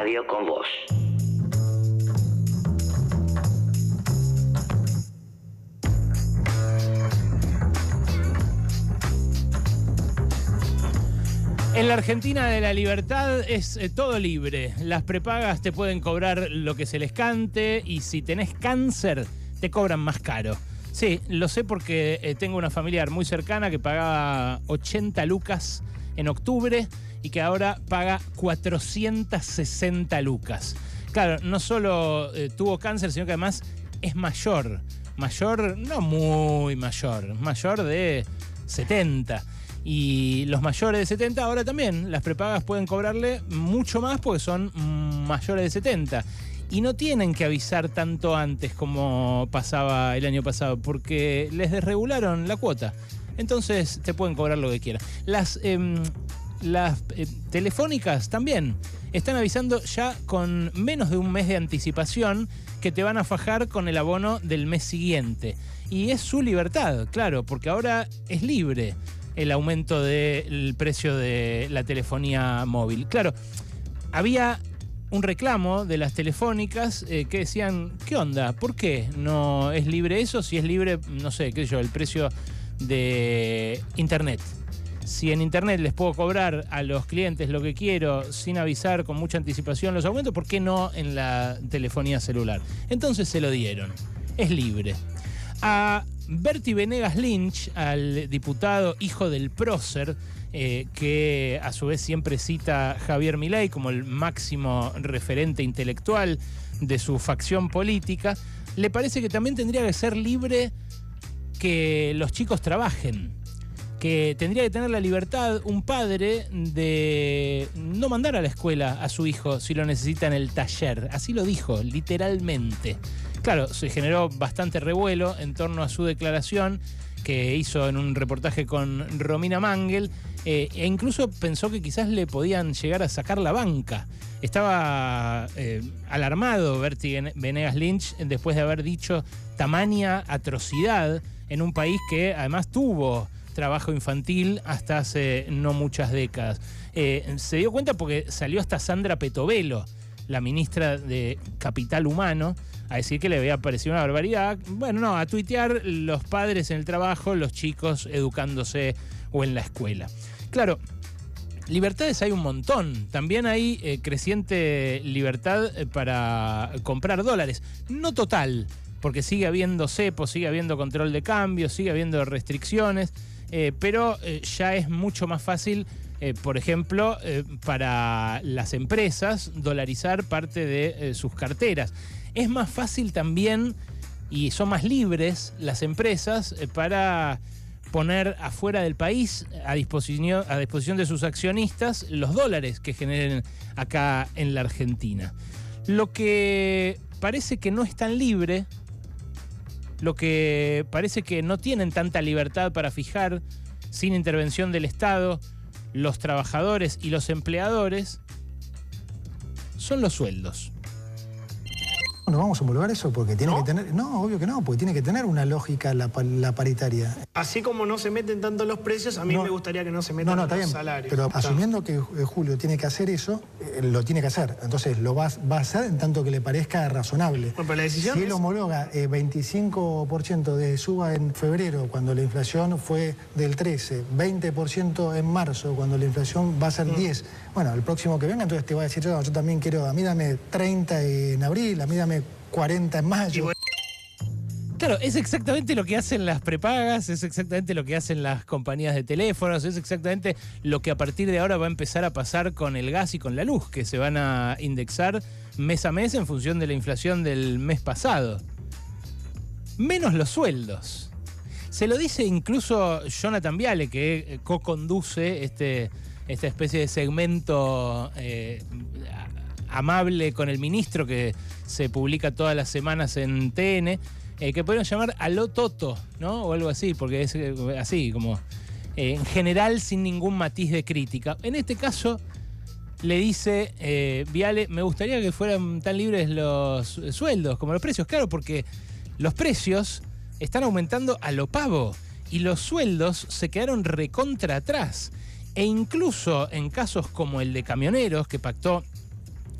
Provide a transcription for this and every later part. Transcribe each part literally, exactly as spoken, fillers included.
radio con vos. En la Argentina de la libertad es eh, todo libre. Las prepagas te pueden cobrar lo que se les cante y si tenés cáncer te cobran más caro. Sí, lo sé porque eh, tengo una familiar muy cercana que pagaba ochenta lucas en octubre y que ahora paga cuatrocientas sesenta lucas. Claro, no solo eh, tuvo cáncer, sino que además es mayor. Mayor, no muy mayor, mayor de setenta. Y los mayores de setenta ahora también, las prepagas pueden cobrarle mucho más porque son mayores de setenta. Y no tienen que avisar tanto antes como pasaba el año pasado, porque les desregularon la cuota. Entonces te pueden cobrar lo que quieran. Las, eh, las eh, telefónicas también están avisando ya con menos de un mes de anticipación que te van a fajar con el abono del mes siguiente. Y es su libertad, claro, porque ahora es libre el aumento del precio de la telefonía móvil. Claro, había un reclamo de las telefónicas eh, que decían, ¿qué onda? ¿Por qué no es libre eso? Si es libre, no sé, qué sé yo, el precio de internet. Si en internet les puedo cobrar a los clientes lo que quiero sin avisar con mucha anticipación los aumentos, ¿por qué no en la telefonía celular? Entonces se lo dieron. Es libre. A Berti Venegas Lynch, al diputado hijo del prócer, eh, que a su vez siempre cita Javier Milei como el máximo referente intelectual de su facción política, le parece que también tendría que ser libre que los chicos trabajen, que tendría que tener la libertad un padre de no mandar a la escuela a su hijo si lo necesita en el taller. Así lo dijo, literalmente. Claro, se generó bastante revuelo en torno a su declaración que hizo en un reportaje con Romina Mangel, eh, e incluso pensó que quizás le podían llegar a sacar la banca. Estaba eh, alarmado Berti Venegas Lynch después de haber dicho tamaña atrocidad en un país que además tuvo trabajo infantil hasta hace no muchas décadas. Eh, se dio cuenta porque salió hasta Sandra Petovelo, la ministra de Capital Humano, a decir que le había parecido una barbaridad. Bueno, no, a tuitear los padres en el trabajo, los chicos educándose o en la escuela. Claro, libertades hay un montón. También hay eh, creciente libertad para comprar dólares. No total, porque sigue habiendo cepos, sigue habiendo control de cambio, sigue habiendo restricciones, eh, pero eh, ya es mucho más fácil, eh, por ejemplo, eh, para las empresas dolarizar parte de eh, sus carteras. Es más fácil también, y son más libres las empresas, eh, para poner afuera del país a disposición, a disposición de sus accionistas los dólares que generen acá en la Argentina. Lo que parece que no es tan libre, lo que parece que no tienen tanta libertad para fijar, sin intervención del Estado, los trabajadores y los empleadores, son los sueldos. No vamos a homologar eso porque tiene ¿No? que tener... No, obvio que no, porque tiene que tener una lógica la, la paritaria. Así como no se meten tanto los precios, a mí No, me gustaría que no se metan no, no, está los bien, salarios. pero Está. asumiendo que eh, Julio tiene que hacer eso, eh, lo tiene que hacer. Entonces lo va, va a hacer en tanto que le parezca razonable. Bueno, pero la decisión si es... él homologa eh, veinticinco por ciento de suba en febrero, cuando la inflación fue del trece, veinte por ciento en marzo, cuando la inflación va a ser diez, bueno, el próximo que venga, entonces te va a decir, yo, yo también quiero, a mí dame treinta en abril, a mí dame cuarenta en mayo. Claro, es exactamente lo que hacen las prepagas, es exactamente lo que hacen las compañías de teléfonos, es exactamente lo que a partir de ahora va a empezar a pasar con el gas y con la luz, que se van a indexar mes a mes en función de la inflación del mes pasado. Menos los sueldos. Se lo dice incluso Jonathan Viale, que co-conduce este, esta especie de segmento eh, amable con el ministro que se publica todas las semanas en T N, eh, que podrían llamar Aló Toto, ¿no? O algo así, porque es eh, así, como eh, en general sin ningún matiz de crítica. En este caso le dice eh, Viale, me gustaría que fueran tan libres los sueldos como los precios. Claro, porque los precios están aumentando a lo pavo y los sueldos se quedaron recontra atrás. E incluso en casos como el de camioneros, que pactó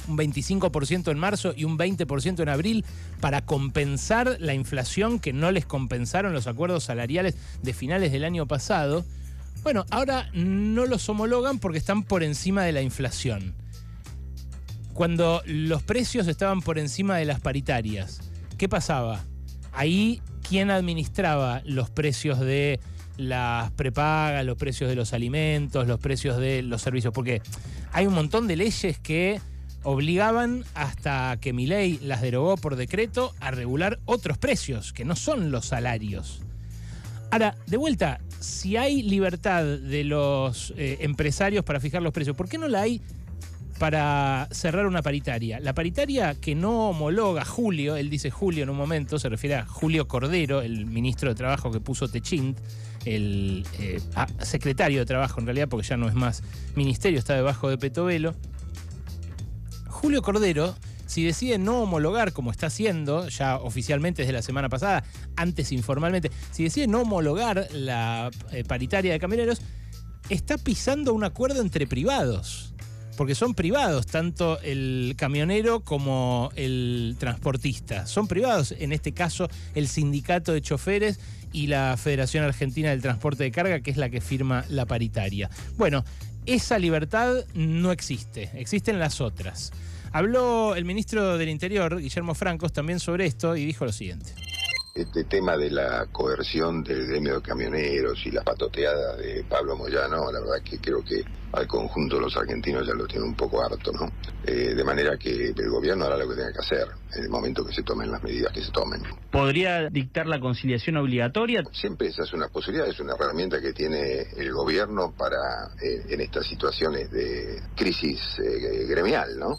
un veinticinco por ciento en marzo y un veinte por ciento en abril para compensar la inflación que no les compensaron los acuerdos salariales de finales del año pasado. Bueno, ahora no los homologan porque están por encima de la inflación. Cuando los precios estaban por encima de las paritarias, ¿qué pasaba? Ahí, ¿quién administraba los precios de las prepagas, los precios de los alimentos, los precios de los servicios? Porque hay un montón de leyes que obligaban, hasta que Milei las derogó por decreto, a regular otros precios, que no son los salarios. Ahora, de vuelta, si hay libertad de los eh, empresarios para fijar los precios, ¿por qué no la hay para cerrar una paritaria? La paritaria que no homologa Julio, él dice Julio en un momento, se refiere a Julio Cordero, el ministro de Trabajo que puso Techint, el eh, ah, secretario de Trabajo en realidad, porque ya no es más ministerio, está debajo de Petovelo. Julio Cordero, si decide no homologar, como está haciendo ya oficialmente desde la semana pasada, antes informalmente, si decide no homologar la eh, paritaria de camioneros, está pisando un acuerdo entre privados, porque son privados, tanto el camionero como el transportista. Son privados, en este caso, el sindicato de choferes y la Federación Argentina del Transporte de Carga, que es la que firma la paritaria. Bueno, esa libertad no existe, existen las otras. Habló el ministro del Interior, Guillermo Francos, también sobre esto y dijo lo siguiente. Este tema de la coerción del gremio de camioneros y la patoteada de Pablo Moyano, la verdad que creo que al conjunto de los argentinos ya lo tiene un poco harto, ¿no? Eh, de manera que el gobierno hará lo que tenga que hacer en el momento que se tomen las medidas que se tomen. ¿Podría dictar la conciliación obligatoria? Siempre esa es una posibilidad, es una herramienta que tiene el gobierno para, eh, en estas situaciones de crisis eh, gremial, ¿no?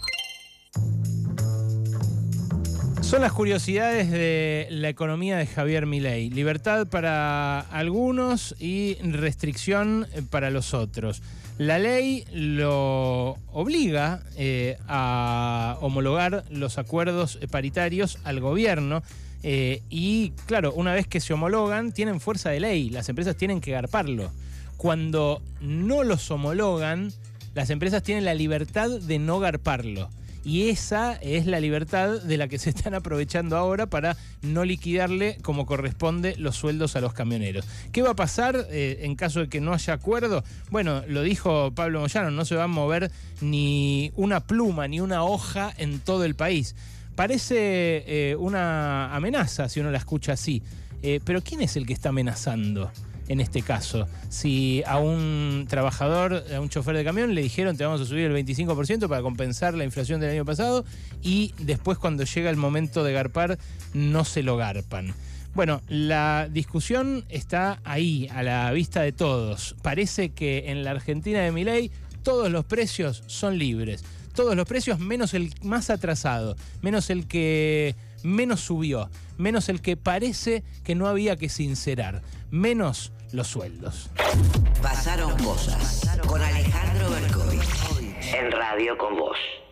Son las curiosidades de la economía de Javier Milei. Libertad para algunos y restricción para los otros. La ley lo obliga eh, a homologar los acuerdos paritarios al gobierno eh, y, claro, una vez que se homologan, tienen fuerza de ley. Las empresas tienen que garparlo. Cuando no los homologan, las empresas tienen la libertad de no garparlo. Y esa es la libertad de la que se están aprovechando ahora para no liquidarle como corresponde los sueldos a los camioneros. ¿Qué va a pasar eh, en caso de que no haya acuerdo? Bueno, lo dijo Pablo Moyano, no se va a mover ni una pluma ni una hoja en todo el país. Parece eh, una amenaza si uno la escucha así, eh, pero ¿quién es el que está amenazando en este caso? Si a un trabajador, a un chofer de camión le dijeron te vamos a subir el veinticinco por ciento para compensar la inflación del año pasado y después cuando llega el momento de garpar no se lo garpan. Bueno, la discusión está ahí, a la vista de todos. Parece que en la Argentina de Milei todos los precios son libres. Todos los precios menos el más atrasado, menos el que menos subió, menos el que parece que no había que sincerar, menos los sueldos. Pasaron cosas con Alejandro Berkovich en Radio con Vos.